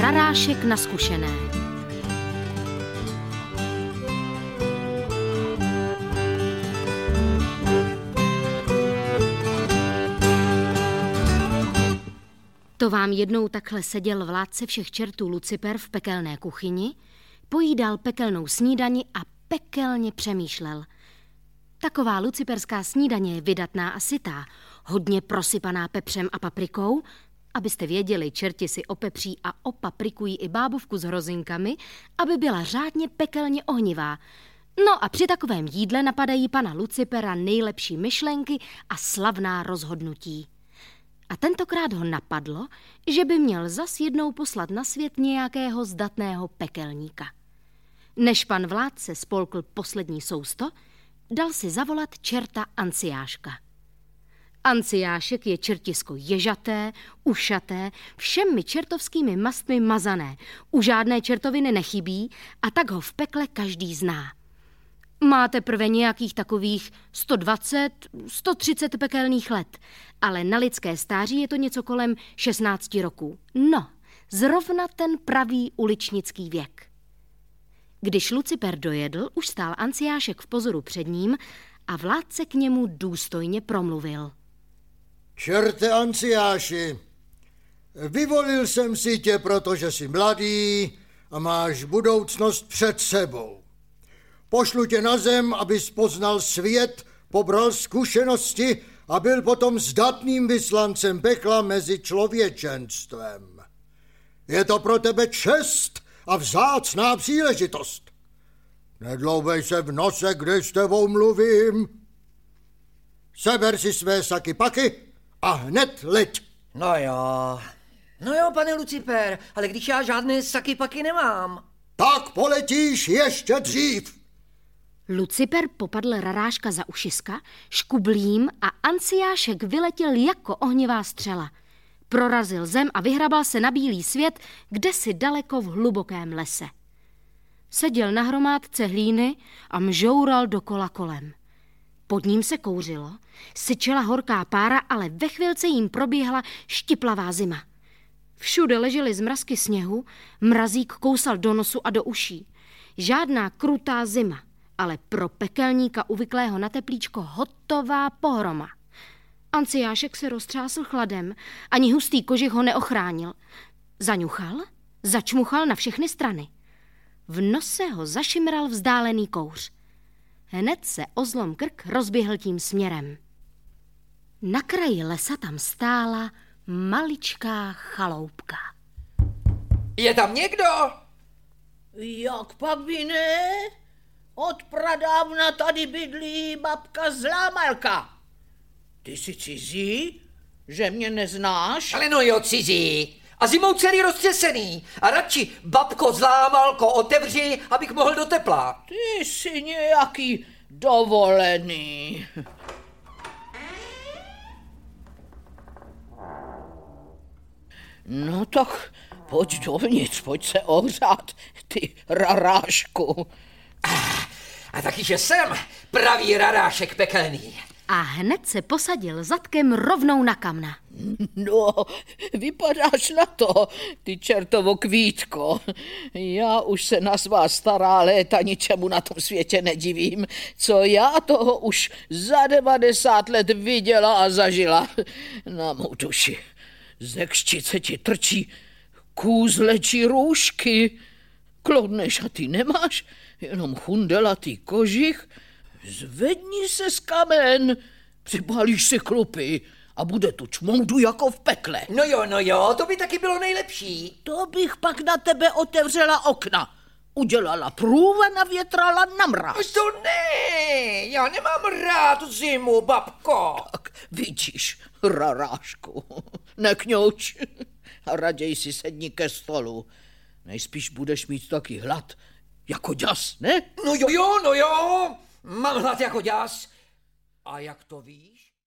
Rarášek na zkušené. To vám jednou takhle seděl vládce všech čertů Luciper v pekelné kuchyni, pojídal pekelnou snídani a pekelně přemýšlel. Taková luciperská snídaně je vydatná a sytá, hodně prosypaná pepřem a paprikou. Abyste věděli, čerti si opepří a opaprikují i bábovku s hrozinkami, aby byla řádně pekelně ohnivá. No a při takovém jídle napadají pana Lucipera nejlepší myšlenky a slavná rozhodnutí. A tentokrát ho napadlo, že by měl zas jednou poslat na svět nějakého zdatného pekelníka. Než pan vládce spolkl poslední sousto, dal si zavolat čerta Anciáška. Anciášek je čertisko ježaté, ušaté, všemi čertovskými mastmi mazané, u žádné čertoviny nechybí a tak ho v pekle každý zná. Má teprve nějakých takových 120, 130 pekelných let, ale na lidské stáří je to něco kolem 16 roků. No, zrovna ten pravý uličnický věk. Když Luciper dojedl, už stál Anciášek v pozoru před ním a vládce k němu důstojně promluvil. Čerte Anciáši, vyvolil jsem si tě, protože jsi mladý a máš budoucnost před sebou. Pošlu tě na zem, abys poznal svět, pobral zkušenosti a byl potom zdatným vyslancem pekla mezi člověčenstvem. Je to pro tebe čest a vzácná příležitost. Nedloubej se v nose, když s tebou mluvím. Seber si své saky paky a hned leď. No jo, pane Luciper, ale když já žádné saky paky nemám. Tak poletíš ještě dřív. Luciper popadl Raráška za ušiska, škublím a Anciášek vyletěl jako ohnivá střela. Prorazil zem a vyhrabal se na bílý svět, kdesi daleko v hlubokém lese. Seděl na hromádce hlíny a mžoural dokola kolem. Pod ním se kouřilo, syčela horká pára, ale ve chvilce jim probíhla štiplavá zima. Všude ležely zmrazky sněhu, mrazík kousal do nosu a do uší. Žádná krutá zima, ale pro pekelníka uvyklého na teplíčko hotová pohroma. Anciášek se roztřásl chladem, ani hustý kožich ho neochránil. Zaňuchal, začmuchal na všechny strany. V nose ho zašimral vzdálený kouř. Hned se o zlom krk rozběhl tím směrem. Na kraji lesa tam stála maličká chaloupka. Je tam někdo? Jak pak by ne? Od pradávna tady bydlí babka Zlámalka. Ty jsi cizí? Že mě neznáš? Ale no jo, cizí. A zimou celý roztřesený. A radši, babko Zlámalko, otevři, abych mohl do tepla. Ty jsi nějaký dovolený. No tak pojď dovnitř, pojď se ohřát, ty Rarášku. A taky, že jsem pravý Rarášek pekelný. A hned se posadil zadkem rovnou na kamna. No, vypadáš na to, ty čertovo kvítko. Já už se na svá stará léta ničemu na tom světě nedivím, co já toho už za 90 let viděla a zažila. Na mou duši, ze křčice ti trčí kůzlečí růžky. Klodné šaty nemáš, jenom chundelatý kožich. Zvedni se z kamen, připálíš si chlupy a bude tu čmoudu jako v pekle. No jo, to by taky bylo nejlepší. To bych pak na tebe otevřela okna, udělala průvan a větrala na mráz. To ne, já nemám rád zimu, babko. Tak vidíš, Rarášku, nekňouč a raději si sedni ke stolu. Nejspíš budeš mít taky hlad jako děs, ne? No jo, mám hlad jako děs. A jak to víš?